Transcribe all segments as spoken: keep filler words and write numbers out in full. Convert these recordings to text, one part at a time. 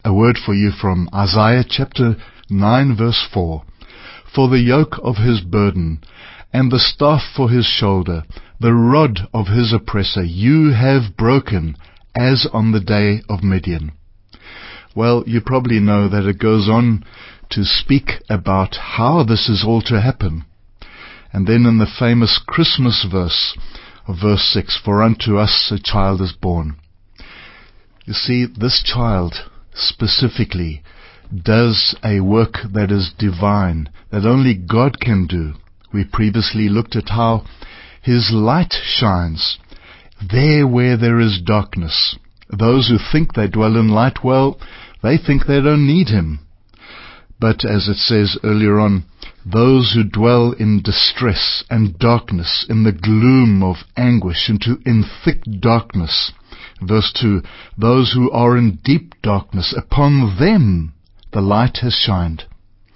A word for you from Isaiah chapter nine verse four. For the yoke of his burden, and the staff for his shoulder, the rod of his oppressor, you have broken, as on the day of Midian. Well, you probably know that it goes on to speak about how this is all to happen. And then in the famous Christmas verse of verse six, for unto us a child is born. You see, this child specifically does a work that is divine, that only God can do. We previously looked at how his light shines there where there is darkness. Those who think they dwell in light, well, they think they don't need him. But as it says earlier on, those who dwell in distress and darkness, in the gloom of anguish, into in thick darkness. Verse two, those who are in deep darkness, upon them the light has shined.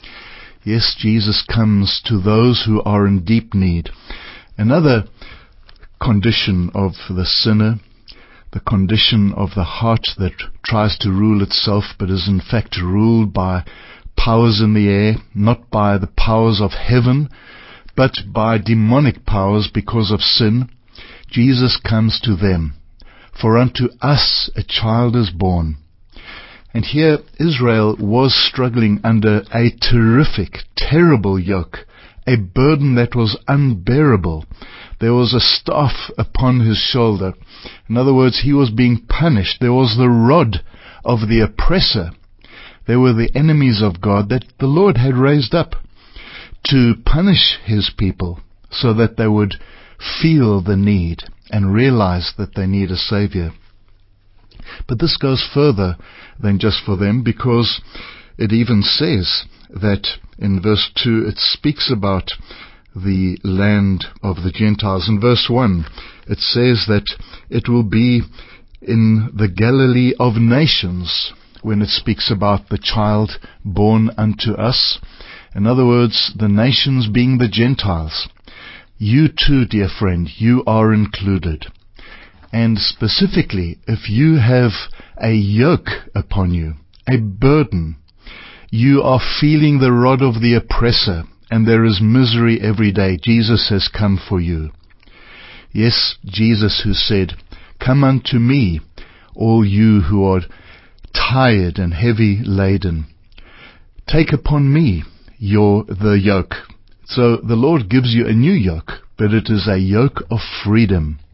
Yes, Jesus comes to those who are in deep need. Another condition of the sinner, the condition of the heart that tries to rule itself but is in fact ruled by powers in the air, not by the powers of heaven, but by demonic powers because of sin. Jesus comes to them. For unto us a child is born. And here Israel was struggling under a terrific, terrible yoke, a burden that was unbearable. There was a staff upon his shoulder. In other words, he was being punished. There was the rod of the oppressor. There were the enemies of God that the Lord had raised up to punish his people so that they would feel the need and realize that they need a Savior. But this goes further than just for them, because it even says that in verse two it speaks about the land of the Gentiles. In verse one it says that it will be in the Galilee of nations, when it speaks about the child born unto us. In other words, the nations being the Gentiles. You too, dear friend, you are included. And specifically, if you have a yoke upon you, a burden, you are feeling the rod of the oppressor, and there is misery every day, Jesus has come for you. Yes, Jesus who said, come unto me, all you who are tired and heavy laden. Take upon me your the yoke. So the Lord gives you a new yoke, but it is a yoke of freedom.